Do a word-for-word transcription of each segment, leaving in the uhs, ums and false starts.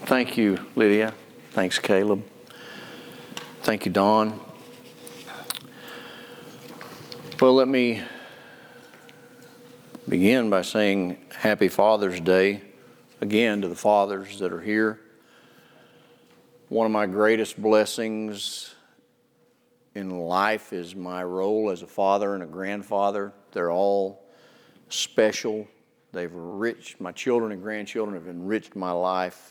Thank you, Lydia. Thanks, Caleb. Thank you, Don. Well, let me begin by saying Happy Father's Day again to the fathers that are here. One of my greatest blessings in life is my role as a father and a grandfather. They're all special. They've enriched, my children and grandchildren have enriched my life.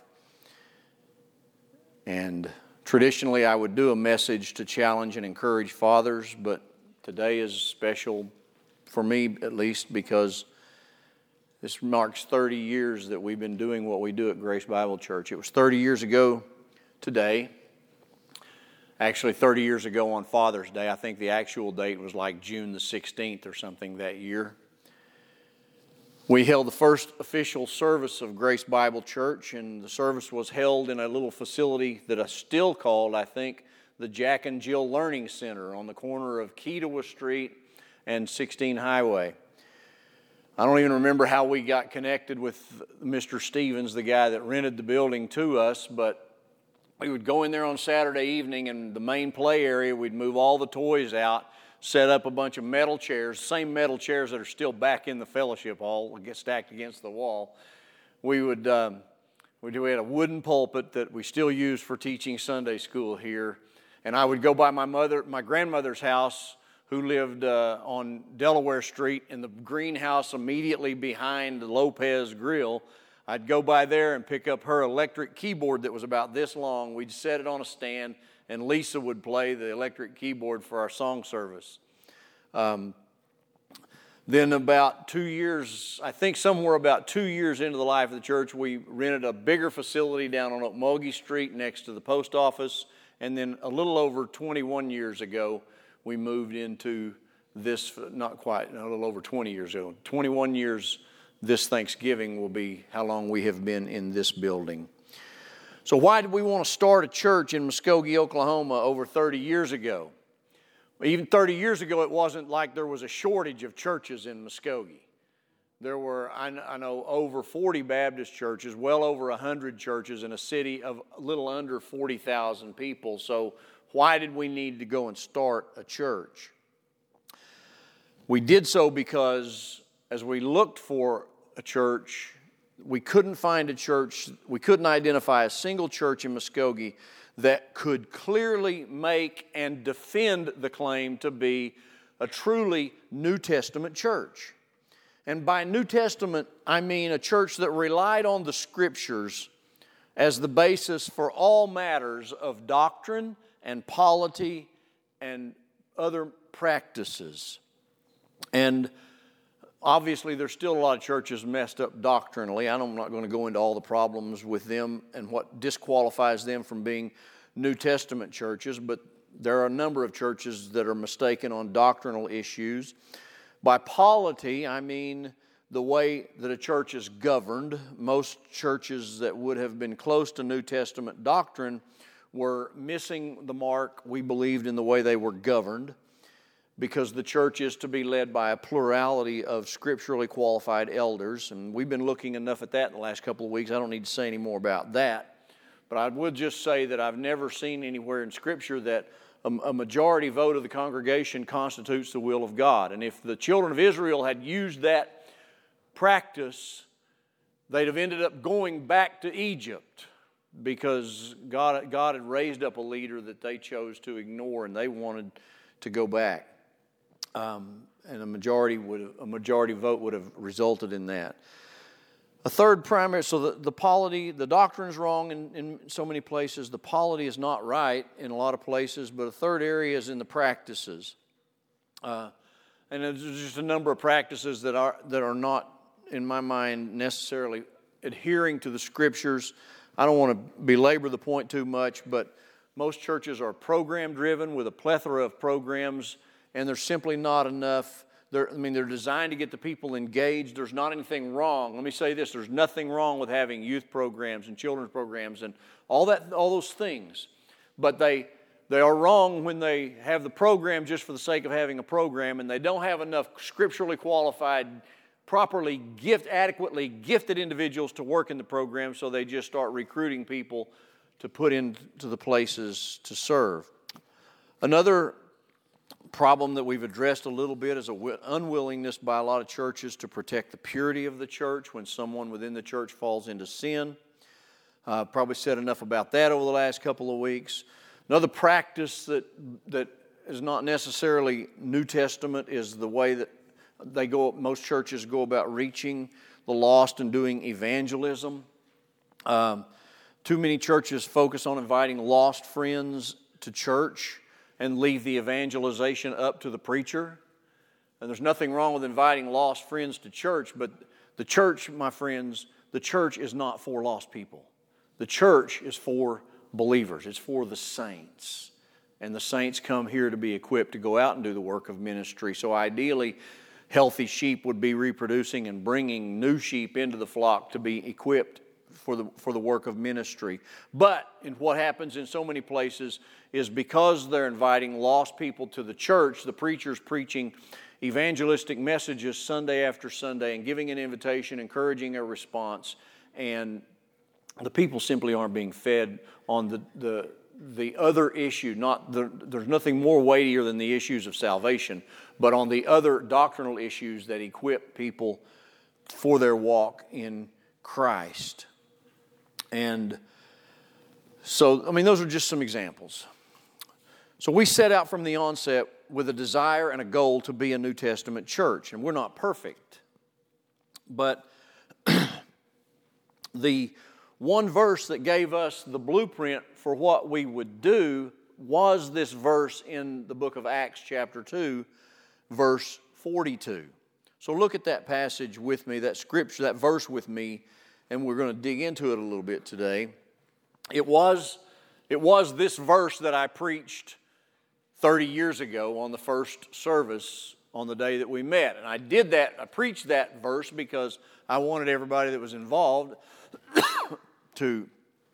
And traditionally I would do a message to challenge and encourage fathers, but today is special for me at least because this marks thirty years that we've been doing what we do at Grace Bible Church. It was thirty years ago today. Actually, thirty years ago on Father's Day. I think the actual date was like June the sixteenth or something that year. We held the first official service of Grace Bible Church, and the service was held in a little facility that is still called, I think, the Jack and Jill Learning Center on the corner of Ketawa Street and sixteen Highway. I don't even remember how we got connected with Mister Stevens, the guy that rented the building to us, but we would go in there on Saturday evening in the main play area. We'd move all the toys out, set up a bunch of metal chairs, same metal chairs that are still back in the fellowship hall, get stacked against the wall. We would um, we had a wooden pulpit that we still use for teaching Sunday school here, and I would go by my mother, my grandmother's house, who lived uh, on Delaware Street in the greenhouse immediately behind the Lopez Grill. I'd go by there and pick up her electric keyboard that was about this long. We'd set it on a stand, and Lisa would play the electric keyboard for our song service. Um, then about two years, I think somewhere about two years into the life of the church, we rented a bigger facility down on Okmulgee Street next to the post office. And then a little over twenty-one years ago, we moved into this, not quite, no, a little over twenty years ago. twenty-one years this Thanksgiving will be how long we have been in this building. So why did we want to start a church in Muskogee, Oklahoma over thirty years ago? Even thirty years ago, it wasn't like there was a shortage of churches in Muskogee. There were, I know, over forty Baptist churches, well over one hundred churches in a city of a little under forty thousand people. So why did we need to go and start a church? We did so because as we looked for a church, we couldn't find a church, we couldn't identify a single church in Muskogee that could clearly make and defend the claim to be a truly New Testament church. And by New Testament, I mean a church that relied on the Scriptures as the basis for all matters of doctrine and polity and other practices. And obviously, there's still a lot of churches messed up doctrinally. I'm not going to go into all the problems with them and what disqualifies them from being New Testament churches, but there are a number of churches that are mistaken on doctrinal issues. By polity, I mean the way that a church is governed. Most churches that would have been close to New Testament doctrine were missing the mark, we believed, in the way they were governed, because the church is to be led by a plurality of scripturally qualified elders. And we've been looking enough at that in the last couple of weeks. I don't need to say any more about that. But I would just say that I've never seen anywhere in Scripture that a, a majority vote of the congregation constitutes the will of God. And if the children of Israel had used that practice, they'd have ended up going back to Egypt because God, God had raised up a leader that they chose to ignore, and they wanted to go back. Um, and a majority would a majority vote would have resulted in that. A third primary, so the, the polity, the doctrine is wrong in, in so many places. The polity is not right in a lot of places, but a third area is in the practices. Uh, and there's just a number of practices that are that are not, in my mind, necessarily adhering to the Scriptures. I don't want to belabor the point too much, but most churches are program-driven with a plethora of programs, and there's simply not enough. They're, I mean, they're designed to get the people engaged. There's not anything wrong. Let me say this. There's nothing wrong with having youth programs and children's programs and all that, all those things. But they they are wrong when they have the program just for the sake of having a program, and they don't have enough scripturally qualified properly gift, adequately gifted individuals to work in the program, so they just start recruiting people to put into the places to serve. Another problem that we've addressed a little bit is an unwillingness by a lot of churches to protect the purity of the church when someone within the church falls into sin. Uh, probably said enough about that over the last couple of weeks. Another practice that that is not necessarily New Testament is the way that they go. Most churches go about reaching the lost and doing evangelism. Um, too many churches focus on inviting lost friends to church and leave the evangelization up to the preacher. And there's nothing wrong with inviting lost friends to church, but the church, my friends, the church is not for lost people. The church is for believers. It's for the saints. And the saints come here to be equipped to go out and do the work of ministry. So ideally, healthy sheep would be reproducing and bringing new sheep into the flock to be equipped for the for the work of ministry. But in what happens in so many places is because they're inviting lost people to the church, the preacher's preaching evangelistic messages Sunday after Sunday and giving an invitation, encouraging a response, and the people simply aren't being fed on the the, the other issue. Not the, there's nothing more weightier than the issues of salvation, but on the other doctrinal issues that equip people for their walk in Christ. And so, I mean, those are just some examples. So we set out from the onset with a desire and a goal to be a New Testament church, and we're not perfect. But the one verse that gave us the blueprint for what we would do was this verse in the book of Acts chapter two, verse forty-two. So look at that passage with me, that scripture, that verse with me, and we're going to dig into it a little bit today. It was, it was this verse that I preached thirty years ago on the first service on the day that we met. And I did that, I preached that verse because I wanted everybody that was involved to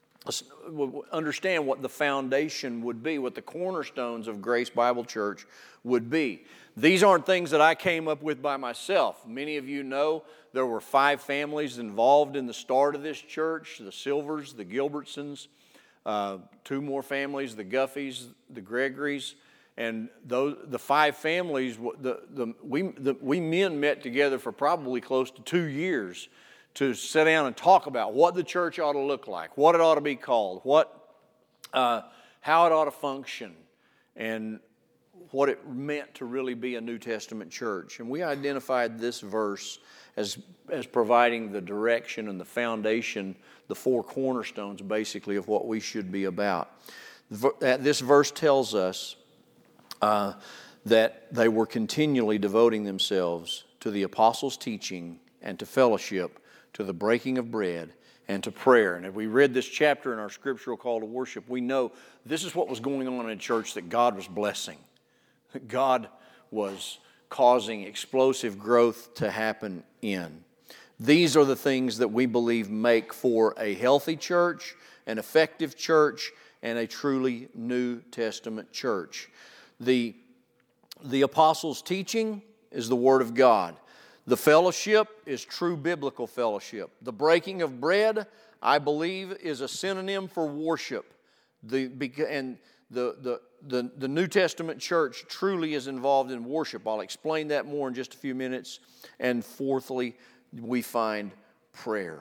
understand what the foundation would be, what the cornerstones of Grace Bible Church would be. These aren't things that I came up with by myself. Many of you know there were five families involved in the start of this church: the Silvers, the Gilbertsons, uh, two more families, the Guffeys, the Gregorys, and those the five families. The the we the, we men met together for probably close to two years to sit down and talk about what the church ought to look like, what it ought to be called, what uh, how it ought to function, and what it meant to really be a New Testament church. And we identified this verse as, as providing the direction and the foundation, the four cornerstones basically of what we should be about. This verse tells us uh, that they were continually devoting themselves to the apostles' teaching and to fellowship, to the breaking of bread, and to prayer. And if we read this chapter in our scriptural call to worship, we know this is what was going on in a church that God was blessing. God was causing explosive growth to happen in. These are the things that we believe make for a healthy church, an effective church, and a truly New Testament church. The, the apostles' teaching is the Word of God. The fellowship is true biblical fellowship. The breaking of bread, I believe, is a synonym for worship. The, and the, the, the, the New Testament church truly is involved in worship. I'll explain that more in just a few minutes. And fourthly, we find prayer.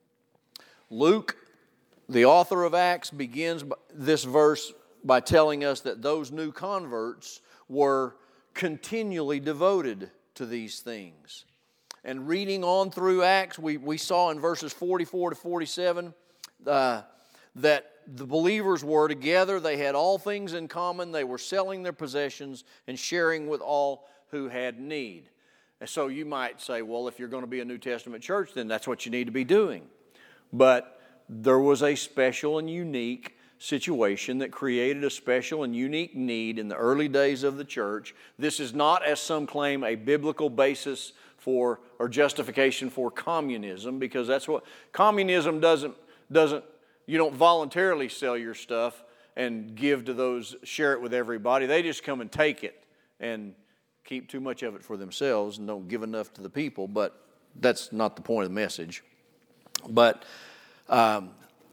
Luke, the author of Acts, begins this verse by telling us that those new converts were continually devoted to these things. And reading on through Acts, we, we saw in verses forty-four to forty-seven uh, that the believers were together. They had all things in common. They were selling their possessions and sharing with all who had need. And so you might say, well, if you're going to be a New Testament church, then that's what you need to be doing. But there was a special and unique situation that created a special and unique need in the early days of the church. This is not, as some claim, a biblical basis for or justification for communism, because that's what communism doesn't doesn't you don't voluntarily sell your stuff and give to those, share it with everybody. They just come and take it and keep too much of it for themselves and don't give enough to the people. But that's not the point of the message. But um,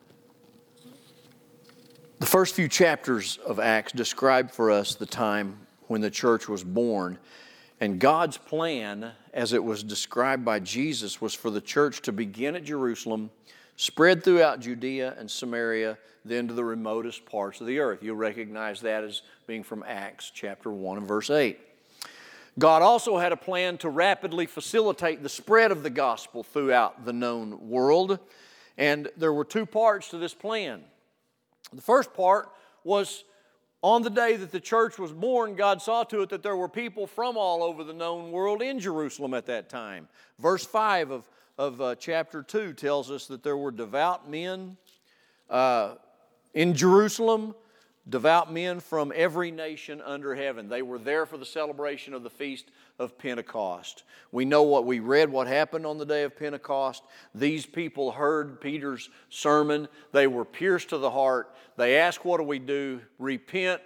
the first few chapters of Acts describe for us the time when the church was born. And God's plan, as it was described by Jesus, was for the church to begin at Jerusalem, spread throughout Judea and Samaria, then to the remotest parts of the earth. You'll recognize that as being from Acts chapter one and verse eight. God also had a plan to rapidly facilitate the spread of the gospel throughout the known world. And there were two parts to this plan. The first part was on the day that the church was born, God saw to it that there were people from all over the known world in Jerusalem at that time. Verse five of, of uh, chapter two tells us that there were devout men uh, in Jerusalem, devout men from every nation under heaven. They were there for the celebration of the Feast of Pentecost. We know what we read, what happened on the day of Pentecost. These people heard Peter's sermon. They were pierced to the heart. They asked, what do we do? Repent,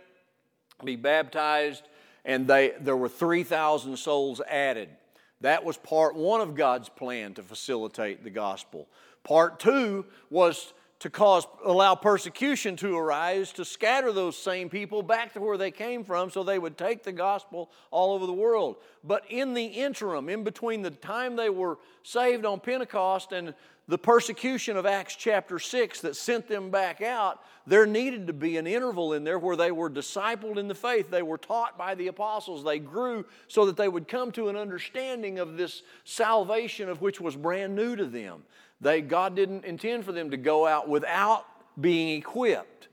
be baptized, and they there were three thousand souls added. That was part one of God's plan to facilitate the gospel. Part two was to cause, allow persecution to arise, to scatter those same people back to where they came from so they would take the gospel all over the world. But in the interim, in between the time they were saved on Pentecost and the persecution of Acts chapter six that sent them back out, there needed to be an interval in there where they were discipled in the faith. They were taught by the apostles. They grew so that they would come to an understanding of this salvation of which was brand new to them. They, God didn't intend for them to go out without being equipped.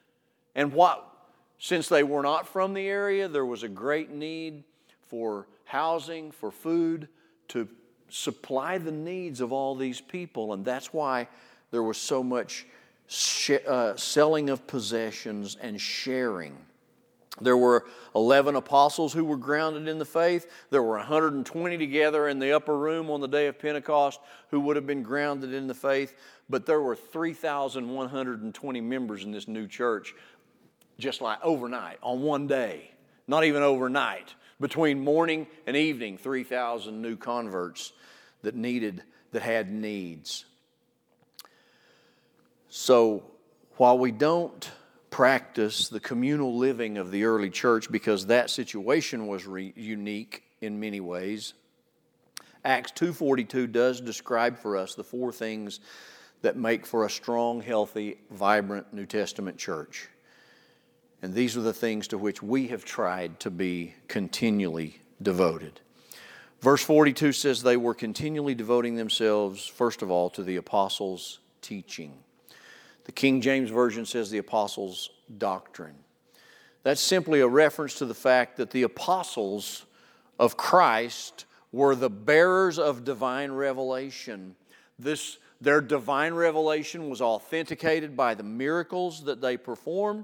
And what, since they were not from the area, there was a great need for housing, for food, to supply the needs of all these people. And that's why there was so much sh- uh, selling of possessions and sharing. There were eleven apostles who were grounded in the faith. There were one hundred twenty together in the upper room on the day of Pentecost who would have been grounded in the faith. But there were three thousand one hundred twenty members in this new church just like overnight, on one day. Not even overnight. Between morning and evening, three thousand new converts that needed, that had needs. So while we don't practice the communal living of the early church because that situation was re- unique in many ways, Acts two forty-two does describe for us the four things that make for a strong, healthy, vibrant New Testament church. And these are the things to which we have tried to be continually devoted. Verse forty-two says they were continually devoting themselves, first of all, to the apostles' teaching. The King James Version says the apostles' doctrine. That's simply a reference to the fact that the apostles of Christ were the bearers of divine revelation. This, their divine revelation was authenticated by the miracles that they performed,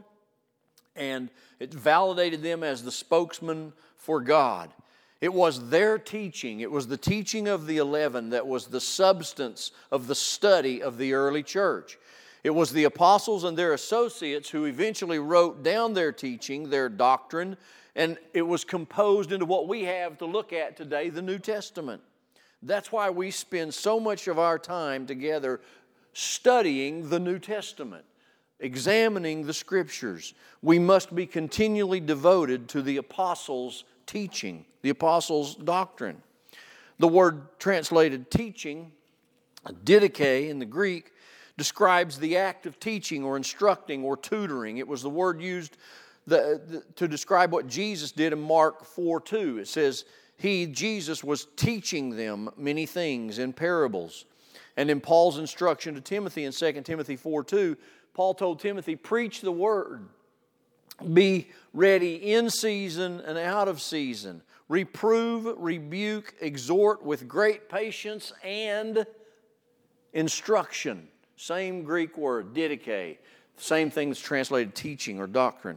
and it validated them as the spokesman for God. It was their teaching, it was the teaching of the eleven that was the substance of the study of the early church. It was the apostles and their associates who eventually wrote down their teaching, their doctrine, and it was composed into what we have to look at today, the New Testament. That's why we spend so much of our time together studying the New Testament, examining the Scriptures. We must be continually devoted to the apostles' teaching, the apostles' doctrine. The word translated teaching, didache in the Greek, describes the act of teaching or instructing or tutoring. It was the word used the, the, to describe what Jesus did in Mark four two. It says, He, Jesus, was teaching them many things in parables. And in Paul's instruction to Timothy in Second Timothy four two, Paul told Timothy, preach the word. Be ready in season and out of season. Reprove, rebuke, exhort with great patience and instruction. Same Greek word, didache. Same thing that's translated teaching or doctrine.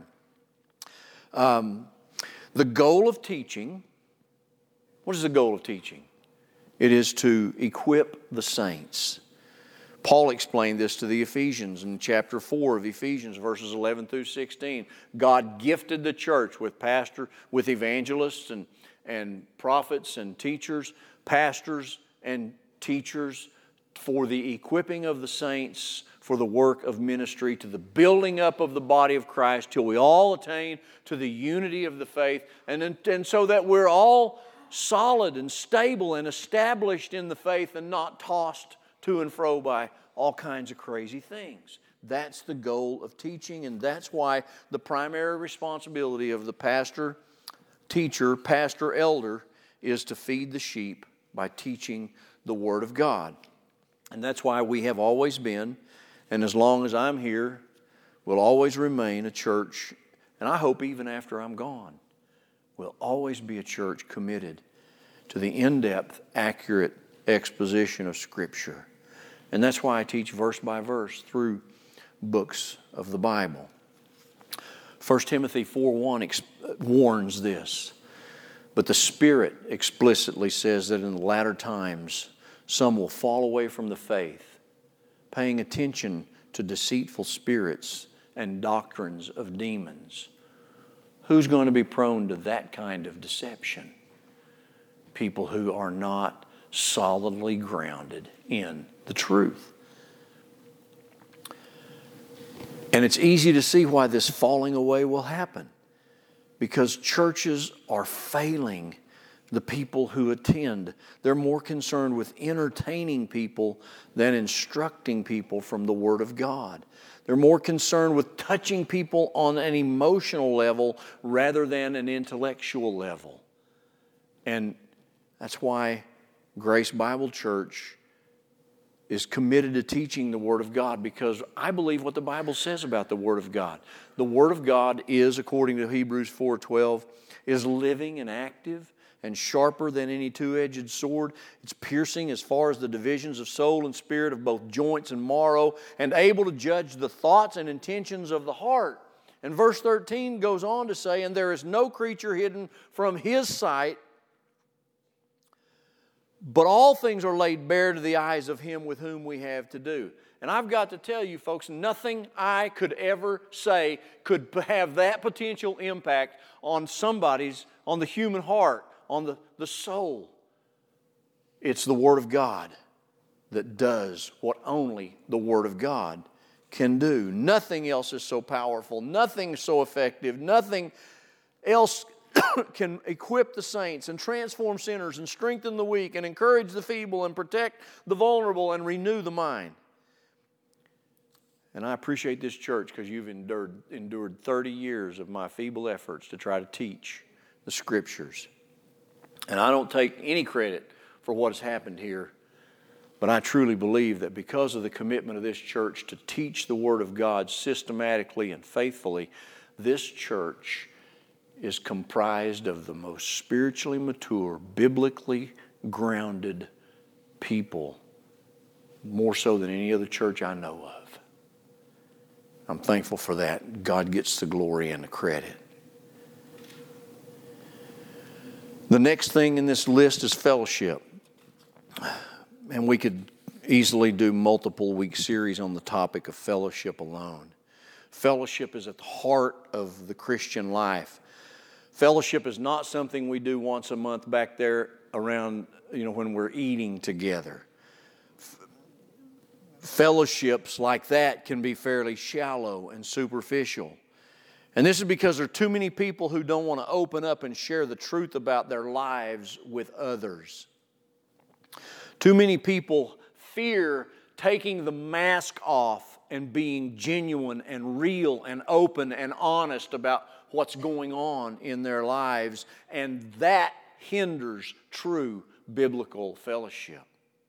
Um, the goal of teaching, what is the goal of teaching? It is to equip the saints. Paul explained this to the Ephesians in chapter four of Ephesians, verses eleven through sixteen. God gifted the church with pastor, with evangelists and, and prophets and teachers, pastors and teachers for the equipping of the saints for the work of ministry, to the building up of the body of Christ till we all attain to the unity of the faith, and, then, and so that we're all solid and stable and established in the faith and not tossed to and fro by all kinds of crazy things. That's the goal of teaching, and that's why the primary responsibility of the pastor, teacher, pastor, elder is to feed the sheep by teaching the Word of God. And that's why we have always been, and as long as I'm here, will always remain a church, and I hope even after I'm gone, will always be a church committed to the in-depth, accurate exposition of Scripture. And that's why I teach verse by verse through books of the Bible. First Timothy four one ex- warns this, but the Spirit explicitly says that in the latter times some will fall away from the faith, paying attention to deceitful spirits and doctrines of demons. Who's going to be prone to that kind of deception? People who are not solidly grounded in the truth. And it's easy to see why this falling away will happen, because churches are failing the people who attend. They're more concerned with entertaining people than instructing people from the Word of God. They're more concerned with touching people on an emotional level rather than an intellectual level. And that's why Grace Bible Church is committed to teaching the Word of God, because I believe what the Bible says about the Word of God. The Word of God is, according to Hebrews four twelve, is living and active and sharper than any two-edged sword. It's piercing as far as the divisions of soul and spirit, of both joints and marrow, and able to judge the thoughts and intentions of the heart. And verse thirteen goes on to say, and there is no creature hidden from His sight, but all things are laid bare to the eyes of Him with whom we have to do. And I've got to tell you folks, nothing I could ever say could have that potential impact on somebody's, on the human heart, on the, the soul. It's the Word of God that does what only the Word of God can do. Nothing else is so powerful, nothing so effective, nothing else can equip the saints and transform sinners and strengthen the weak and encourage the feeble and protect the vulnerable and renew the mind. And I appreciate this church because you've endured, endured thirty years of my feeble efforts to try to teach the Scriptures. And I don't take any credit for what has happened here, but I truly believe that because of the commitment of this church to teach the Word of God systematically and faithfully, this church is comprised of the most spiritually mature, biblically grounded people, more so than any other church I know of. I'm thankful for that. God gets the glory and the credit. The next thing in this list is fellowship. And we could easily do multiple week series on the topic of fellowship alone. Fellowship is at the heart of the Christian life. Fellowship is not something we do once a month back there around, you know, when we're eating together. Fellowships like that can be fairly shallow and superficial. And this is because there are too many people who don't want to open up and share the truth about their lives with others. Too many people fear taking the mask off and being genuine and real and open and honest about what's going on in their lives, and that hinders true biblical fellowship.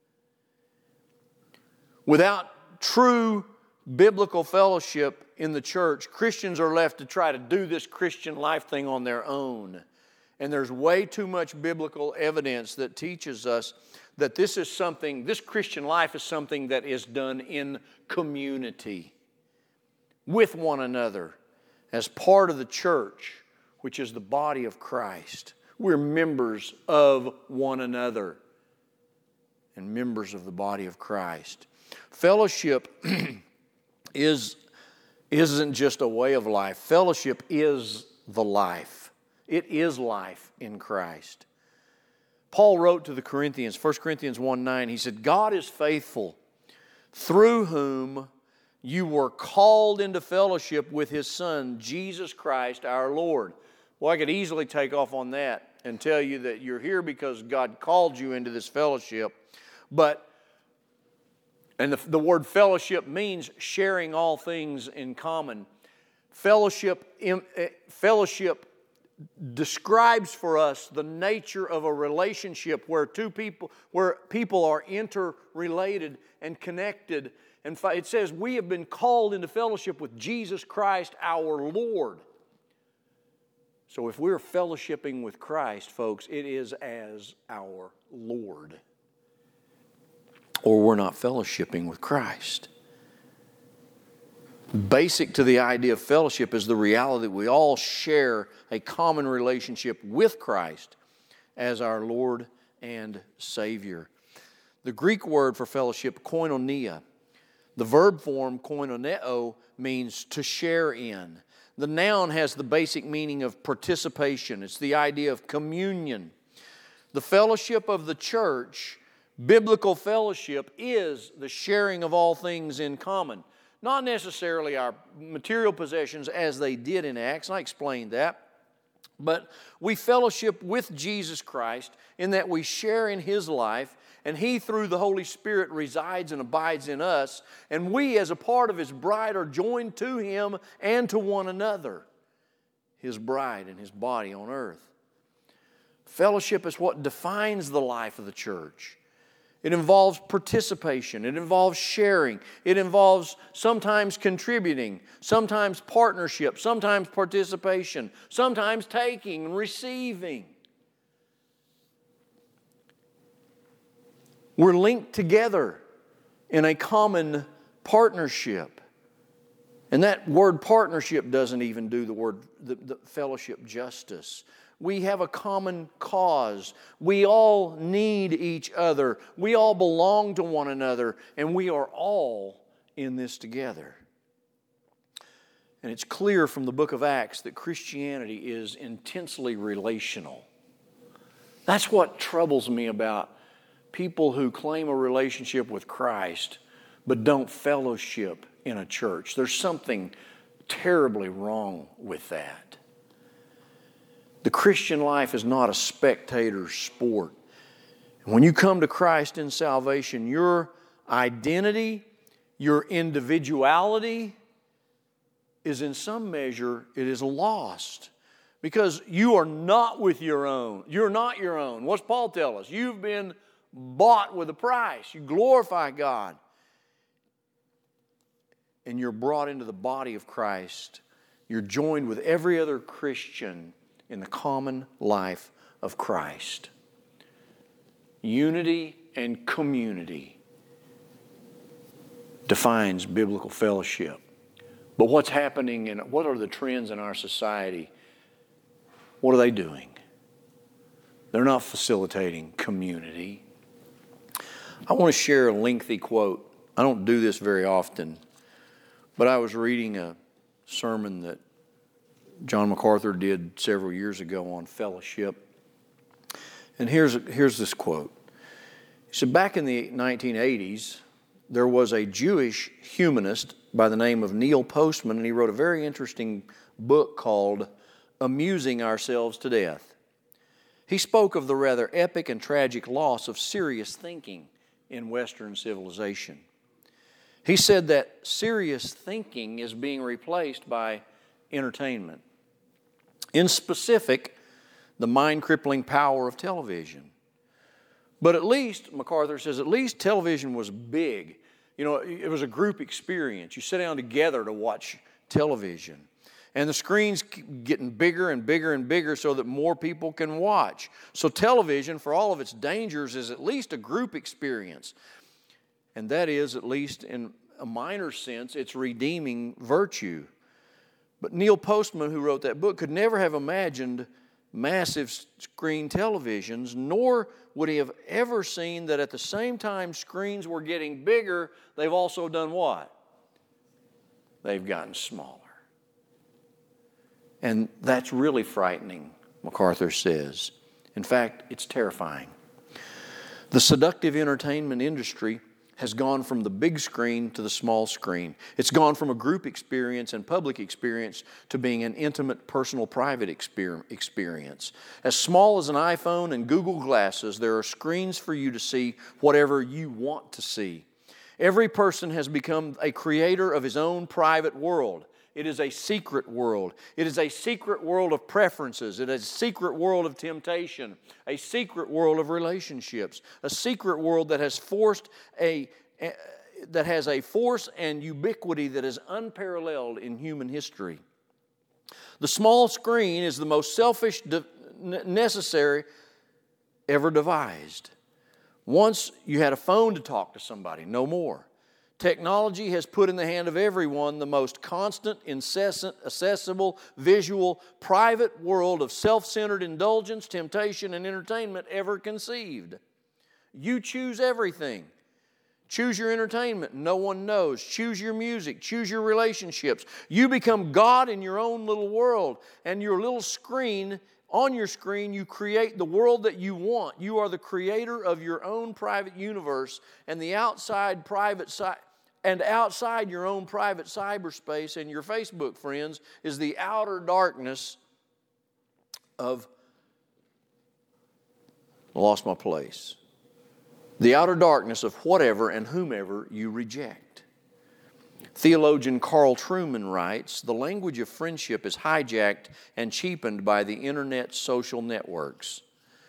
Without true biblical fellowship in the church, Christians are left to try to do this Christian life thing on their own. And there's way too much biblical evidence that teaches us that this is something, this Christian life is something that is done in community with one another as part of the church, which is the body of Christ. We're members of one another and members of the body of Christ. Fellowship is, isn't just a way of life. Fellowship is the life. It is life in Christ. Paul wrote to the Corinthians, First Corinthians one nine, he said, God is faithful, through whom you were called into fellowship with His Son, Jesus Christ our Lord. Well, I could easily take off on that and tell you that you're here because God called you into this fellowship. But, and the, the word fellowship means sharing all things in common. Fellowship, in, uh, fellowship describes for us the nature of a relationship where two people, where people are interrelated and connected. And it says we have been called into fellowship with Jesus Christ our Lord. So if we're fellowshipping with Christ, folks, it is as our Lord. Or we're not fellowshipping with Christ. Basic to the idea of fellowship is the reality that we all share a common relationship with Christ as our Lord and Savior. The Greek word for fellowship, koinonia, the verb form koinoneo means to share in. The noun has the basic meaning of participation. It's the idea of communion. The fellowship of the church, biblical fellowship, is the sharing of all things in common. Not necessarily our material possessions as they did in Acts, and I explained that. But we fellowship with Jesus Christ in that we share in His life, and He, through the Holy Spirit, resides and abides in us. And we, as a part of His bride, are joined to Him and to one another, His bride and His body on earth. Fellowship is what defines the life of the church. It involves participation. It involves sharing. It involves sometimes contributing, sometimes partnership, sometimes participation, sometimes taking and receiving. We're linked together in a common partnership. And that word partnership doesn't even do the word the, the fellowship justice. We have a common cause. We all need each other. We all belong to one another, and we are all in this together. And it's clear from the book of Acts that Christianity is intensely relational. That's what troubles me about people who claim a relationship with Christ but don't fellowship in a church. There's something terribly wrong with that. The Christian life is not a spectator sport. When you come to Christ in salvation, your identity, your individuality is in some measure, it is lost. Because you are not with your own. You're not your own. What's Paul tell us? You've been bought with a price. You glorify God. And you're brought into the body of Christ. You're joined with every other Christian in the common life of Christ. Unity and community defines biblical fellowship. But what's happening and what are the trends in our society? What are they doing? They're not facilitating community. I want to share a lengthy quote. I don't do this very often, but I was reading a sermon that John MacArthur did several years ago on fellowship. And here's, here's this quote. He said, back in the nineteen eighties, there was a Jewish humanist by the name of Neil Postman, and he wrote a very interesting book called Amusing Ourselves to Death. He spoke of the rather epic and tragic loss of serious thinking in Western civilization. He said that serious thinking is being replaced by entertainment. In specific, the mind-crippling power of television. But at least, MacArthur says, at least television was big. You know, it was a group experience. You sit down together to watch television. And the screen's getting bigger and bigger and bigger so that more people can watch. So television, for all of its dangers, is at least a group experience. And that is, at least in a minor sense, its redeeming virtue. But Neil Postman, who wrote that book, could never have imagined massive screen televisions, nor would he have ever seen that at the same time screens were getting bigger, they've also done what? They've gotten smaller. And that's really frightening, MacArthur says. In fact, it's terrifying. The seductive entertainment industry has gone from the big screen to the small screen. It's gone from a group experience and public experience to being an intimate, personal, private experience. As small as an iPhone and Google Glasses, there are screens for you to see whatever you want to see. Every person has become a creator of his own private world. It is a secret world. It is a secret world of preferences. It is a secret world of temptation, a secret world of relationships, a secret world that has forced a, a that has a force and ubiquity that is unparalleled in human history. The small screen is the most selfish de- necessary ever devised. Once you had a phone to talk to somebody, no more. Technology has put in the hand of everyone the most constant, incessant, accessible, visual, private world of self-centered indulgence, temptation, and entertainment ever conceived. You choose everything. Choose your entertainment. No one knows. Choose your music. Choose your relationships. You become God in your own little world. And your little screen, on your screen, you create the world that you want. You are the creator of your own private universe, and the outside private side. And outside your own private cyberspace and your Facebook friends is the outer darkness of, I lost my place, the outer darkness of whatever and whomever you reject. Theologian Carl Trueman writes, the language of friendship is hijacked and cheapened by the internet social networks.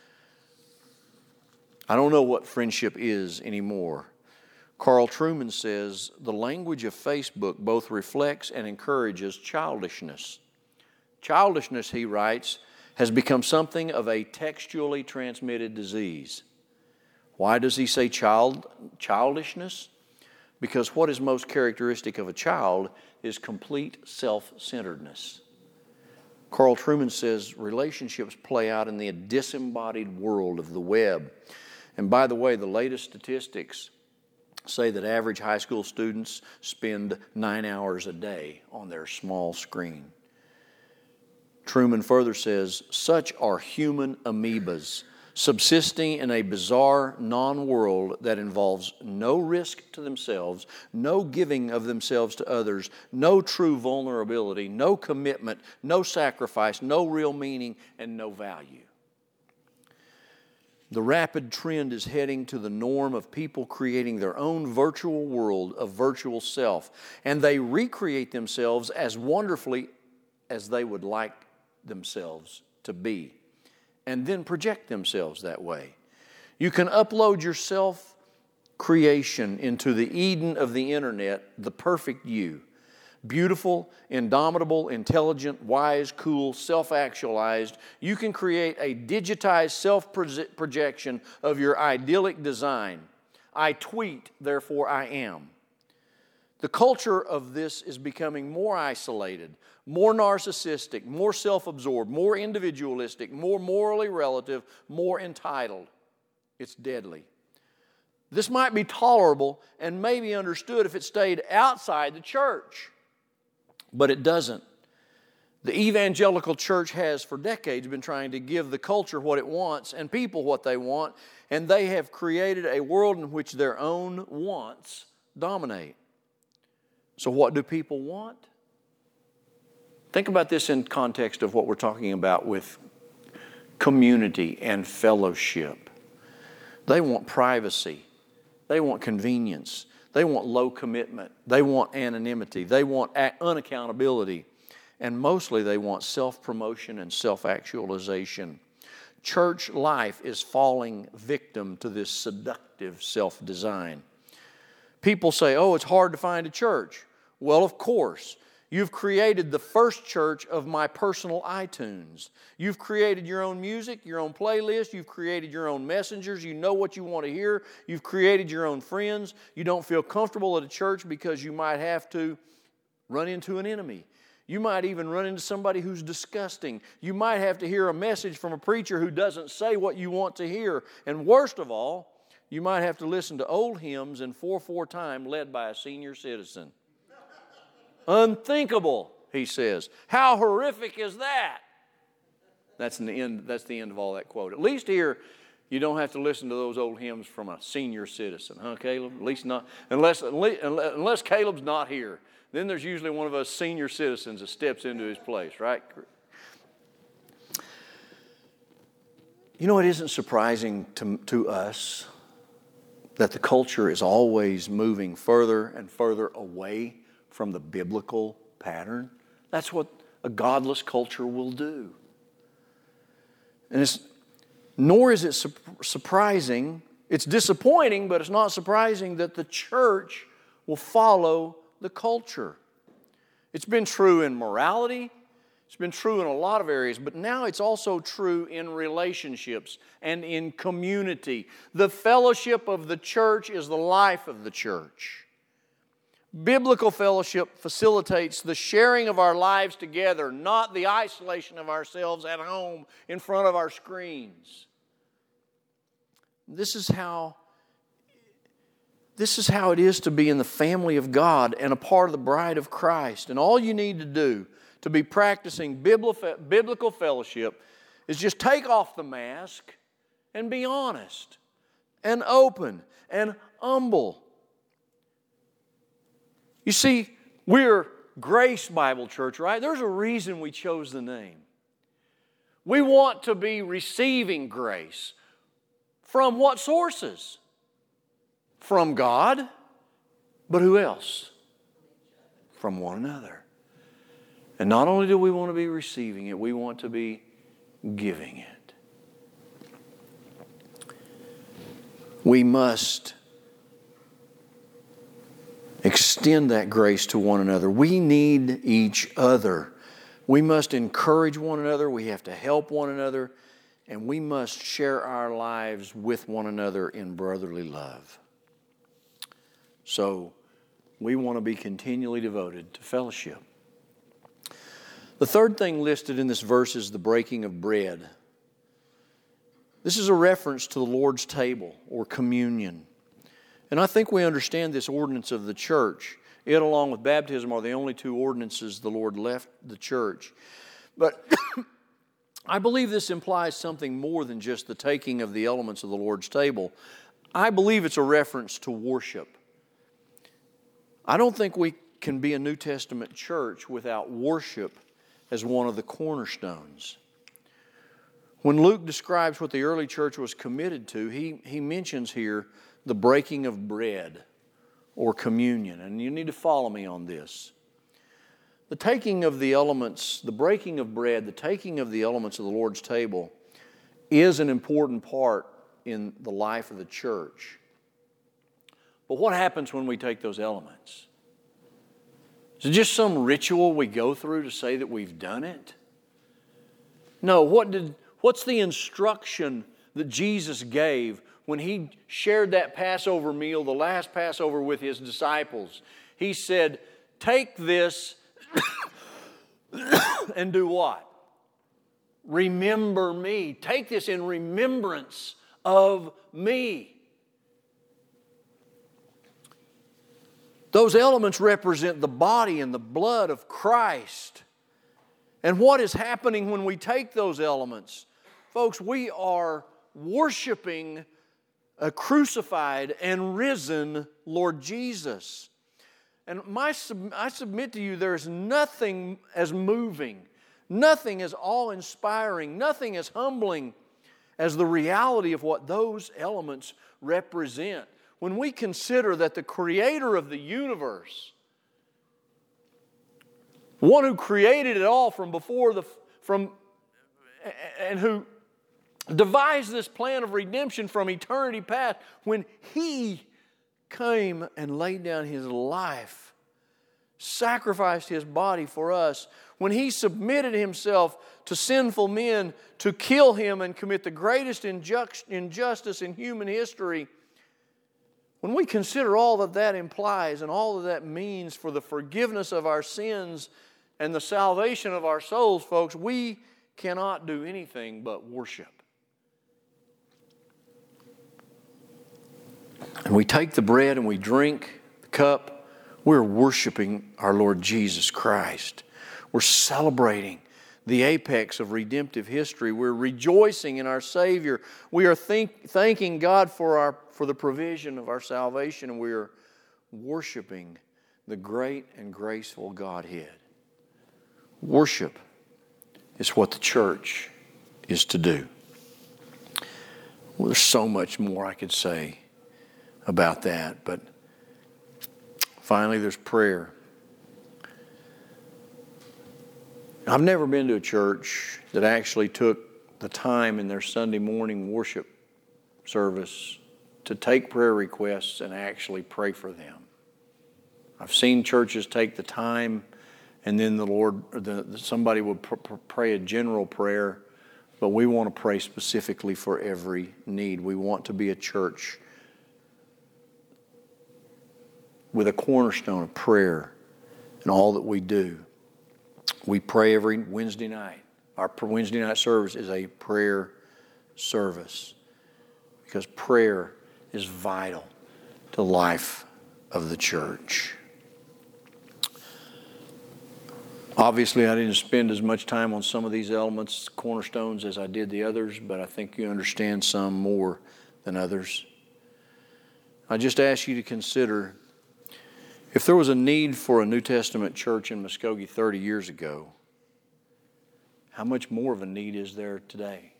I don't know what friendship is anymore. Carl Trueman says, the language of Facebook both reflects and encourages childishness. Childishness, he writes, has become something of a textually transmitted disease. Why does he say child, childishness? Because what is most characteristic of a child is complete self-centeredness. Carl Trueman says relationships play out in the disembodied world of the web. And by the way, the latest statistics say that average high school students spend nine hours a day on their small screen. Trueman further says, such are human amoebas, subsisting in a bizarre non-world that involves no risk to themselves, no giving of themselves to others, no true vulnerability, no commitment, no sacrifice, no real meaning, and no value. The rapid trend is heading to the norm of people creating their own virtual world of virtual self, and they recreate themselves as wonderfully as they would like themselves to be, and then project themselves that way. You can upload your self-creation into the Eden of the internet, the perfect you. Beautiful, indomitable, intelligent, wise, cool, self-actualized. You can create a digitized self-projection of your idyllic design. I tweet, therefore I am. The culture of this is becoming more isolated, more narcissistic, more self-absorbed, more individualistic, more morally relative, more entitled. It's deadly. This might be tolerable and maybe understood if it stayed outside the church. But it doesn't. The evangelical church has for decades been trying to give the culture what it wants and people what they want, and they have created a world in which their own wants dominate. So what do people want? Think about this in context of what we're talking about with community and fellowship. They want privacy. They want convenience. They want low commitment. They want anonymity. They want unaccountability. And mostly they want self-promotion and self-actualization. Church life is falling victim to this seductive self-design. People say, oh, it's hard to find a church. Well, of course. You've created the first church of my personal iTunes. You've created your own music, your own playlist. You've created your own messengers. You know what you want to hear. You've created your own friends. You don't feel comfortable at a church because you might have to run into an enemy. You might even run into somebody who's disgusting. You might have to hear a message from a preacher who doesn't say what you want to hear. And worst of all, you might have to listen to old hymns in four four time led by a senior citizen. Unthinkable, he says. How horrific is that? That's the end, that's the end of all that quote. At least here, You don't have to listen to those old hymns from a senior citizen, huh, Caleb? At least not, unless, unless Caleb's not here. Then there's usually one of us senior citizens that steps into his place, right? You know, it isn't surprising to, to us that the culture is always moving further and further away from the biblical pattern. That's what a godless culture will do. And it's, nor is it su- surprising, it's disappointing, but it's not surprising that the church will follow the culture. It's been true in morality, it's been true in a lot of areas, but now it's also true in relationships and in community. The fellowship of the church is the life of the church. Biblical fellowship facilitates the sharing of our lives together, not the isolation of ourselves at home in front of our screens. This is how, this is how it is to be in the family of God and a part of the bride of Christ. And all you need to do to be practicing biblical fellowship is just take off the mask and be honest and open and humble. You see, we're Grace Bible Church, right? There's a reason we chose the name. We want to be receiving grace. From what sources? From God, but who else? From one another. And not only do we want to be receiving it, we want to be giving it. We must extend that grace to one another. We need each other. We must encourage one another. We have to help one another. And we must share our lives with one another in brotherly love. So, we want to be continually devoted to fellowship. The third thing listed in this verse is the breaking of bread. This is a reference to the Lord's table or communion. And I think we understand this ordinance of the church. It, along with baptism, are the only two ordinances the Lord left the church. But I believe this implies something more than just the taking of the elements of the Lord's table. I believe it's a reference to worship. I don't think we can be a New Testament church without worship as one of the cornerstones. When Luke describes what the early church was committed to, he, he mentions here the breaking of bread or communion. And you need to follow me on this. The taking of the elements, the breaking of bread, the taking of the elements of the Lord's table is an important part in the life of the church. But what happens when we take those elements? Is it just some ritual we go through to say that we've done it? No, what did, what's the instruction that Jesus gave when He shared that Passover meal, the last Passover with His disciples? He said, take this and do what? Remember me. Take this in remembrance of me. Those elements represent the body and the blood of Christ. And what is happening when we take those elements? Folks, we are worshiping a crucified and risen Lord Jesus. And my, I submit to you, there is nothing as moving, nothing as awe-inspiring, nothing as humbling as the reality of what those elements represent. When we consider that the Creator of the universe, one who created it all from before the, from, and who devised this plan of redemption from eternity past, when He came and laid down His life, sacrificed His body for us, when He submitted Himself to sinful men to kill Him and commit the greatest injustice in human history, when we consider all that that implies and all that that means for the forgiveness of our sins and the salvation of our souls, folks, we cannot do anything but worship. And we take the bread and we drink the cup, we're worshiping our Lord Jesus Christ. We're celebrating the apex of redemptive history. We're rejoicing in our Savior. We are think, thanking God for, our, for the provision of our salvation, and we are worshiping the great and graceful Godhead. Worship is what the church is to do. Well, there's so much more I could say about that, but finally there's prayer. I've never been to a church that actually took the time in their Sunday morning worship service to take prayer requests and actually pray for them. I've seen churches take the time and then the Lord, the, somebody would pr- pr- pray a general prayer, but we want to pray specifically for every need. We want to be a church with a cornerstone of prayer in all that we do. We pray every Wednesday night. Our Wednesday night service is a prayer service because prayer is vital to the life of the church. Obviously, I didn't spend as much time on some of these elements, cornerstones, as I did the others, but I think you understand some more than others. I just ask you to consider, if there was a need for a New Testament church in Muskogee thirty years ago, how much more of a need is there today?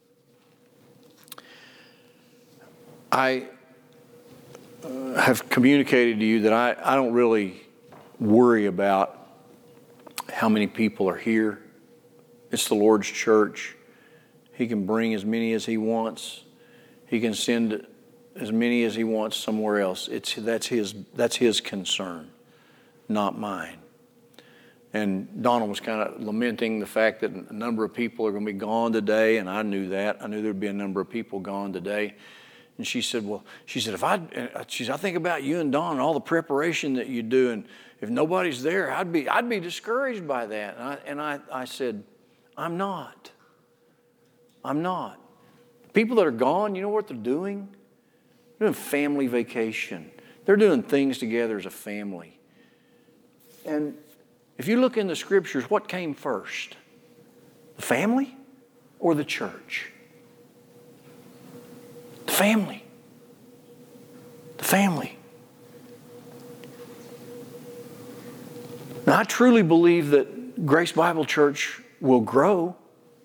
I uh, have communicated to you that I, I don't really worry about how many people are here. It's the Lord's church. He can bring as many as He wants. He can send as many as He wants somewhere else. It's that's His that's His concern, not mine. And Donna was kind of lamenting the fact that a number of people are going to be gone today, and I knew that. I knew there'd be a number of people gone today. And she said, well, she said, if I, she said, I think about you and Don and all the preparation that you do, and if nobody's there, I'd be, I'd be discouraged by that. And I, and I, I said, I'm not. I'm not. People that are gone, you know what they're doing? They're doing family vacation. They're doing things together as a family. And if you look in the scriptures, what came first? The family or the church? The family. The family. Now, I truly believe that Grace Bible Church will grow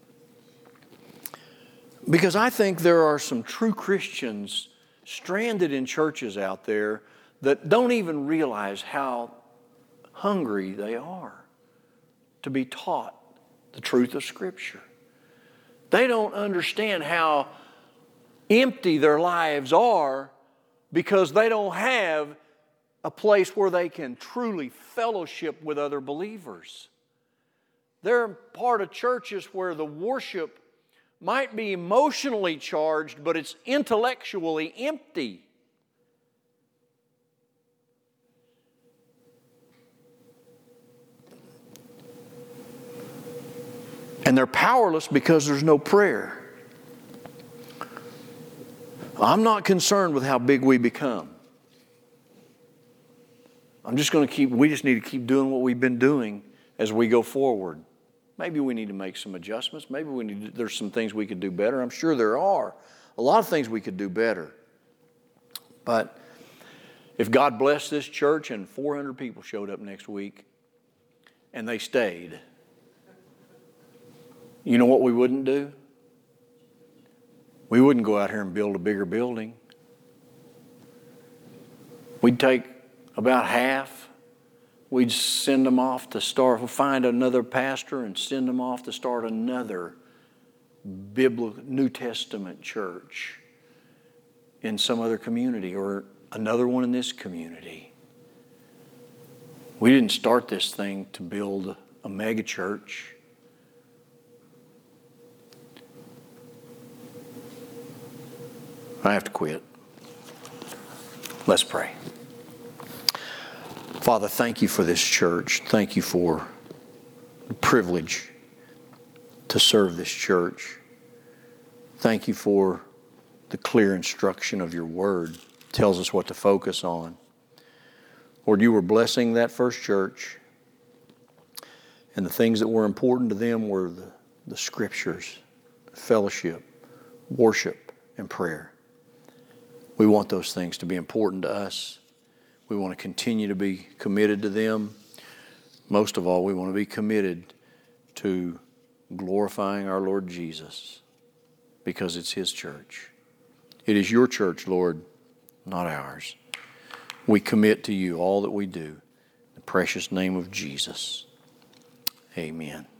because I think there are some true Christians stranded in churches out there that don't even realize how hungry they are to be taught the truth of Scripture. They don't understand how empty their lives are because they don't have a place where they can truly fellowship with other believers. They're part of churches where the worship might be emotionally charged, but it's intellectually empty. And they're powerless because there's no prayer. I'm not concerned with how big we become. I'm just going to keep, we just need to keep doing what we've been doing as we go forward. Maybe we need to make some adjustments. Maybe we need to, there's some things we could do better. I'm sure there are a lot of things we could do better. But if God blessed this church and four hundred people showed up next week and they stayed, you know what we wouldn't do? We wouldn't go out here and build a bigger building. We'd take about half. We'd send them off to start, we'll find another pastor and send them off to start another biblical New Testament church in some other community or another one in this community. We didn't start this thing to build a mega church. I have to quit. Let's pray. Father, thank you for this church. Thank you for the privilege to serve this church. Thank you for the clear instruction of your word. It tells us what to focus on. Lord, you were blessing that first church. And the things that were important to them were the, the scriptures, fellowship, worship, and prayer. We want those things to be important to us. We want to continue to be committed to them. Most of all, we want to be committed to glorifying our Lord Jesus, because it's His church. It is your church, Lord, not ours. We commit to you all that we do. In the precious name of Jesus. Amen.